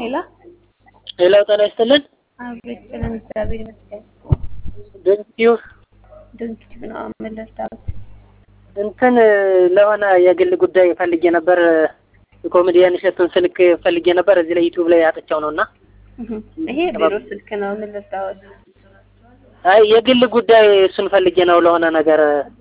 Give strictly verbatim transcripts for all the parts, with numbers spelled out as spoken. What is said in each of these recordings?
ሄሎ ሌላው ጤና ይስጥልን። አቤት ሰላም እግዚአብሔር ይመስገን። ድንኪዩ ድንኪ ነው መለስታው እንትን ለሆነ የግል ጉዳይ ፈልጌ ነበር። ኮሜዲያን እሸቱን ስልክ ፈልጌ ነበር እዚህ ላይ ዩቲዩብ ላይ አጥቻው ነውና ይሄ ቢሮ ስልክ ነው መለስታው። አይ የግል ጉዳይ እሱን ፈልጌ ነው ለሆነ ነገር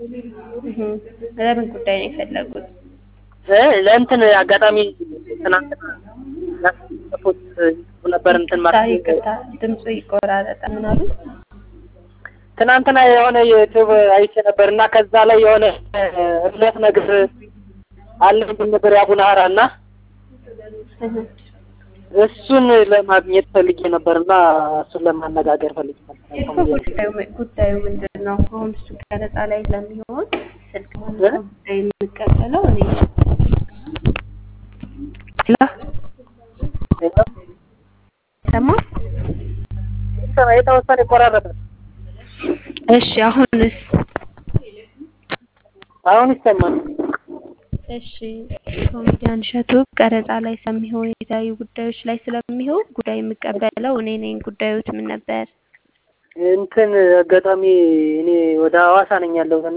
ለምን ጉዳይ ነው የፈለጉት? እ ለእንትን አጋጣሚ ትናንትና ያስፈት ነበር እንትን ማለት ድምፁ ይቆራረጣል ምናሉ ትናንትና የሆነ ዩቲዩብ አይቼ ነበርና ከዛ ላይ የሆነ እምነት ነገር አለ ነበር ያቡነ ሐራና እሱን ለማግኘት ፈልጌ ነበርና እሱን ለማነጋገር ፈልጌ ነበር። ጉዳዩ ጉዳዩ ምንድነው? አሁን እሱ ከነፃ ላይ ለሚሆን ስልክ ማለት ነው ጉዳይ የሚቀበለው እኔ ሰማ ሰማ የተወሰነ ይቆራረጣል። እሺ አሁንስ አሁን ይሰማል። እሺ ኮሜዲያን እሸቱ ቀረጻ ላይ ስለሚሆን የተለያዩ ጉዳዮች ላይ ስለሚሆን ጉዳይ የምቀበለው እኔ ነኝ። ጉዳዮች ምን ነበር? እንትን አጋጣሚ እኔ ወደ ሐዋሳ ነኝ ያለሁትና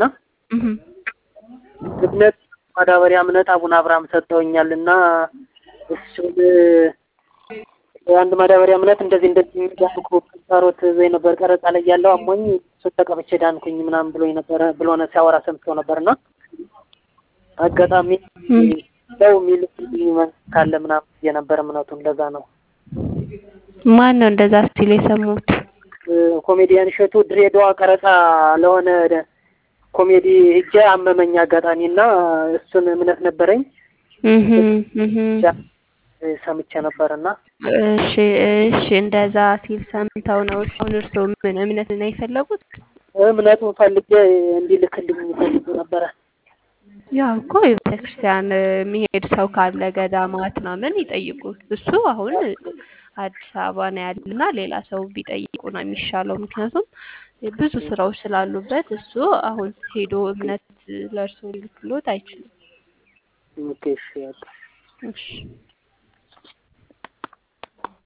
እምነት ማዳበሪያ እምነት አቡነ አብርሃም ሰጥተውኛልና እሱን አንድ ማዳበሪያ እምነት እንደዚህ እንደዚህ የሚያልኩ ካሮት ዘይ ነበር ቀረጻ ላይ ያለው አሞኝ እሱ ተቀብቼ ዳንኩኝ ምናምን ብሎኝ ነበር ብሎ ነው ሲያወራ ሰምተው ነበርና አጋጣሚ ነው ሚል ካለ ምናምን የነበር እምነቱ እንደዛ ነው። ማን ነው እንደዛ ሲል የሰሙት? ኮሜዲያን እሸቱ ድሬዳዋ ቀረጻ ለሆነ ኮሜዲ ሂጄ አመመኝ አጋጣሚና እሱን እምነት ነበረኝ እህ እህ ሰምቼ ነበርና እሺ እሺ እንደዛ ሲል ሰምተው ነው አሁን እርሶ ምን እምነት ነው የፈለጉት? እምነቱን ፈልጌ እንዲልክልኝ ፈልጌ ነበር። ያው እኮ የቤተክርስቲያን የሚሄድ ሰው ካለ ገዳማት ምናምን ይጠይቁት። እሱ አሁን አዲስ አበባ ነው ያለና ሌላ ሰው ቢጠይቁ ነው የሚሻለው። ምክንያቱም ብዙ ስራዎች ስላሉበት እሱ አሁን ሄዶ እምነት ለእርሶ ሊልክሎት አይችልም። ኦኬ እሺ እሺ